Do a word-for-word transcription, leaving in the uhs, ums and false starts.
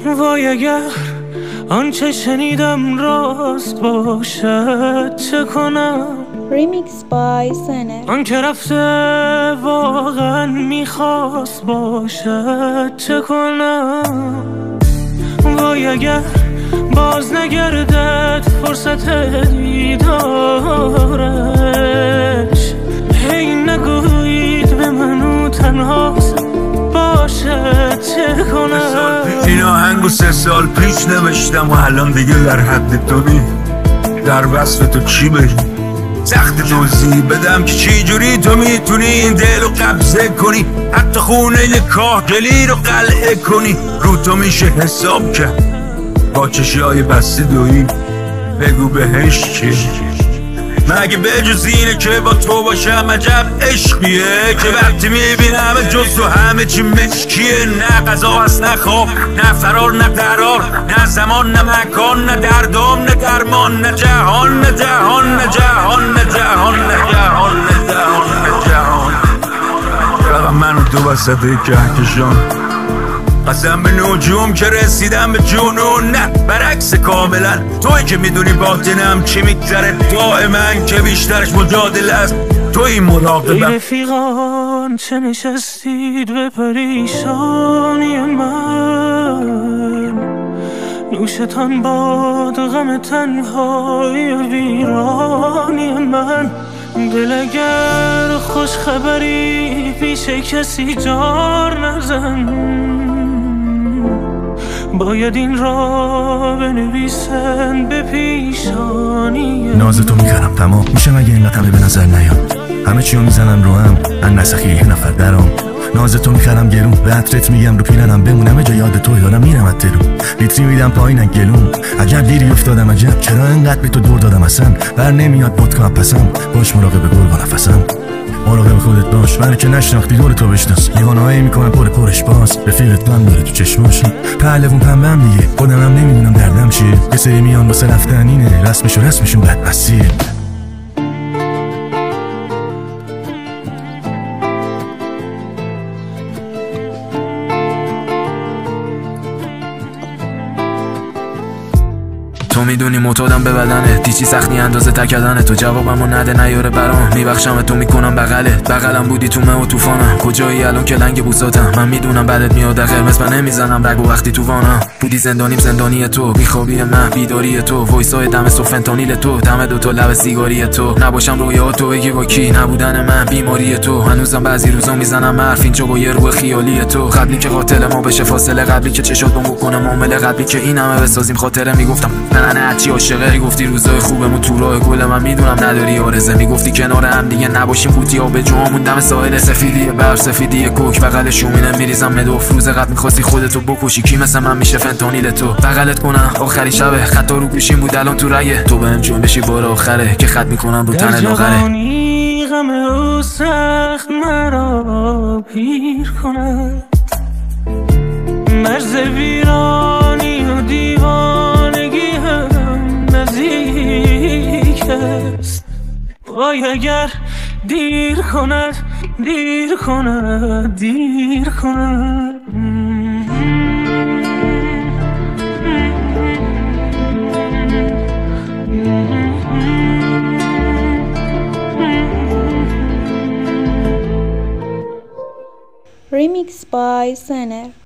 وای اگر آنچه شنیدم راست باشد چه کنم؟ Remix by Sener. آن که رفته واقعا میخواست باشد چه کنم؟ وای اگر باز نگردد فرصت دیدارش، هی نگویید به منو تنها باشد چه کنم؟ این آهنگو سه سال پیش نوشتم و الان دیگه در حد تو نی. در وصف تو چی بگی؟ سخت توضیح بدم که چی جوری تو میتونی این دل رو قبضه کنی، حتی خونه کاهگلی رو قلعه کنی. رو تو میشه حساب کرد با چشی های بسته دویی. بگو بهش چی؟ مگه به جز اینه که با تو باشم عجب عشقیه که وقتی میبینم جز تو همه چی مشکیه؟ نه غذا هست نه خواب نه فرار نه قرار، نه زمان نه مکان نه دردام نه درمان، نه جهان نه جهان نه جهان نه جهان نه جهان نه جهان نه جهان. فقط من و تو وسط کهکشان، قسم به نجوم که رسیدم به جنون. نه برعکس کاملا، توی که میدونی باطنم چی میگذره. دائما که بیشترش مجادله است توی مراقبم. ای رفیقان چه نشستید به پریشانی من، نوشتان باد غم تنهای ویرانی من. دل اگر خوش خبری پیش کسی جار نزن، باید این را بنویسن به پیشانی. نازتو میخرم تمام میشه مگه اینقدر همه به نظر نیاد؟ همه چیو میزنم رو هم ان نسخی یه نفر درام. نازتو میخرم گلون به عطرت میگم رو پیرنم بمونم، جا یاد تو دارم میرم از تلون. لیتری میدم پایینن گلون، عجب دیری افتادم عجب چرا اینقدر به تو دور دادم اصلا. بر نمیاد بودکا پسم، باش مراقب گل با نفسم. مراقب خودت باش، من که نشناختی دور تو بشناس. لیوانهایی میکنن پر پرش باز، رفیقت من داره تو چشماش. پهلوون پنبم دیگه خودم هم نمیدونم دردم چیه. یه سری میان واسه رفتن اینه، رسمشو رسمشون بدبستیه. تو میدونی معتادم به بدنه، دیچی سختی اندازه تکدنه. تو جوابمو نده نیاره برام، میبخشم تو میکنم بغلت. بغلم بودی تو مه و توفانم، کجایی الان که لنگ بوساتم؟ من میدونم بعدت میاد قرمز من نمیزنم رگ و وقتی تو وانم. بودی زندانیم زندانی تو، بیخوابی من بیداری تو، وایسای دم سوفنتانیل تو، دم دوتا لب سیگاری تو. نباشم رویا تو بگی با کی، نبودن من بیماری تو. هنوزم بعضی روزا میزنم حرف اینجا با یه روح خیالی تو. قبلی که قاتل ما بشه فاصله، قبلی که چشات بمو کنه معامله، قبلی که این همه بسازیم خاطره. میگفتم نه هرچی عاشقه، میگفتی روزای خوبمون تو راه گل من میدونم نداری آرزه. میگفتی کنار هم دیگه نباشیم قوطی ها به جامون دم ساحل سفیدی بر سفیدی کوک. بغل شومینه میریزم مدوف، روز قبل میخواستی خودتو بکشی، کی مثل من میشه فنتانیل تو؟ بغلت کنم آخری شبه، خطا رو گوشیم بود الان تو رگه. تو بهم جون بشی بار آخره که خط میکنم رو تن لاغره. غم او سخت مرا پیر کنه، مرز ویرانی و دیوانگی هم نزدیک است. وای اگر دیر کند دیر کند دیر کند. Remix by Sener.